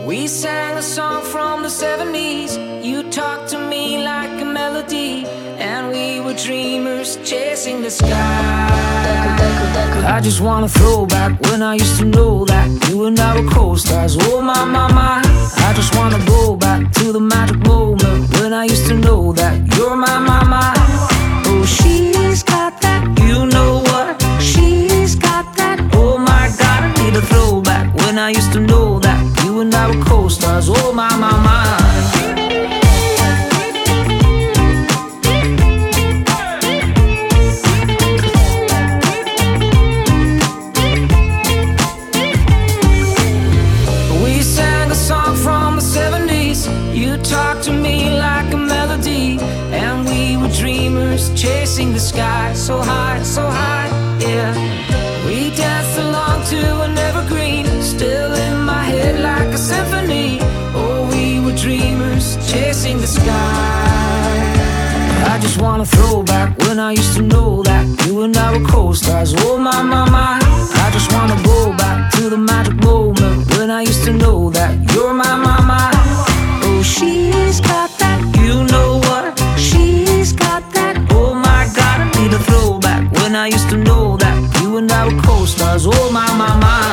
We sang a song from the 70s. You talked to me like a melody, and we were dreamers chasing the sky. I just wanna throw back when I used to know that you and I were co-stars. Oh my, my, my. I just wanna go back to the magic moment when I used to know that you're my, my, my. Oh, she's got that, you know what? She's got that. Oh my God, I need a throwback when I used to know that you and I were co-stars. Oh my, my, my. You talked to me like a melody, and we were dreamers chasing the sky. So high, yeah. We danced along to an evergreen, still in my head like a symphony. Oh, we were dreamers chasing the sky. I just wanna throw back when I used to know that you and I were co-stars. Oh my, my, my. I just wanna go back to the magic moment when I used to know that you're my, my, my. Oh, she's got that, you know what? She's got that. Oh my God, I need a throwback when I used to know that you and I were co-stars. Oh my, my, my.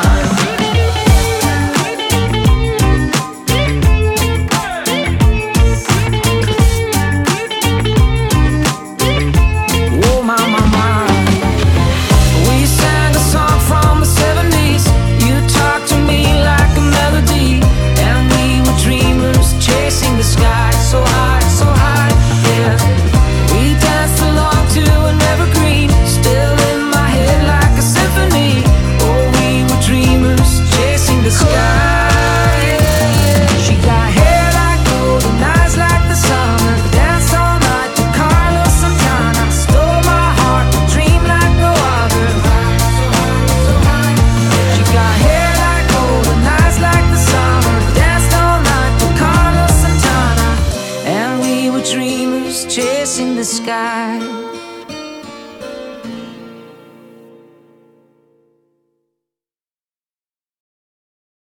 Chasing the sky.